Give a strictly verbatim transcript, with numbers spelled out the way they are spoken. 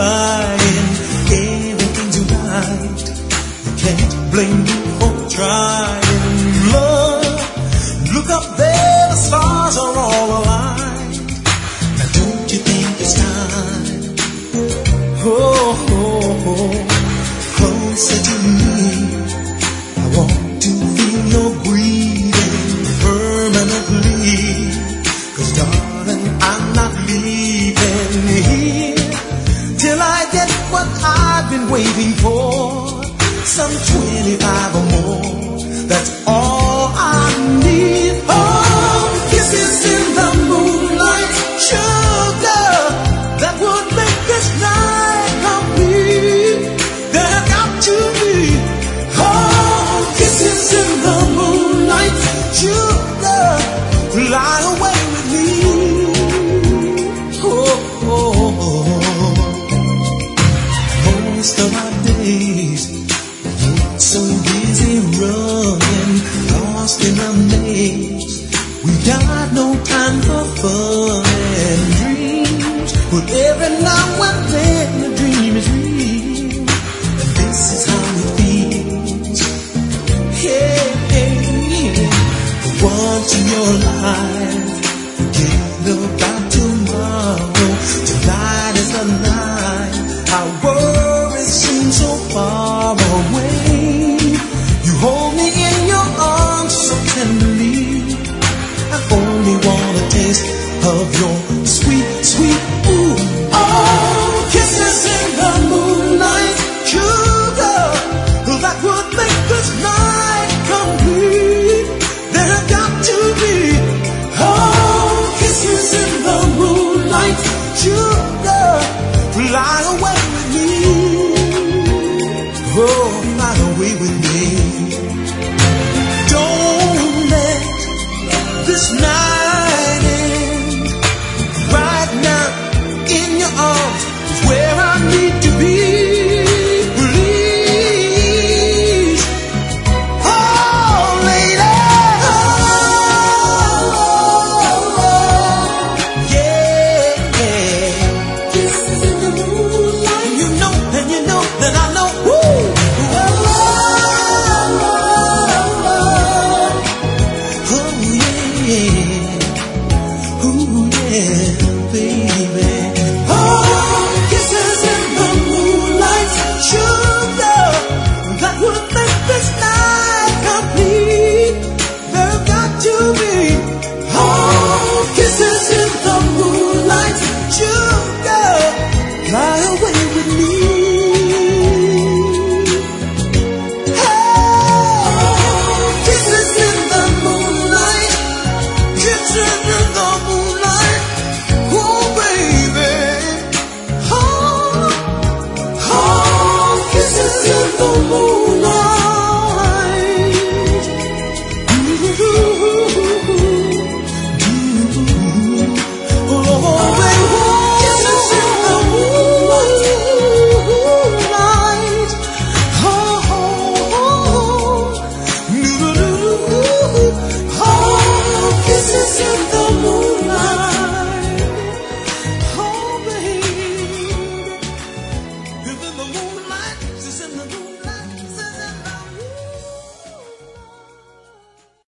crying. Everything's right. Can't blame you for trying. Love, look up there, the stars are all aligned. Now don't you think it's time? Oh, oh, oh, closer to me. I want to feel your breathing permanently. 'Cause darling, I'm not leaving here till I get what I've been waiting for. Some twenty-five or more, that's all I need. Oh, kisses in the moonlight, sugar, that would make this night complete. There got to be, oh, kisses in the moonlight, sugar, lie away with me. Oh, oh, oh. Most of our days, so busy running, lost in a maze. We got no time for fun and dreams, but every now and then the dream is real, and this is how it feels. Hey, hey, hey. Once in your life, forget about tomorrow. Tonight is the night. Our worries seem so far away. Hold me in your arms so tenderly. I only want a taste of your sweet, sweet ooh. Oh, kisses in the moonlight, sugar, that would make this night complete. There got to be, oh, kisses in the moonlight, sugar, fly away with me. Oh, fly away with me.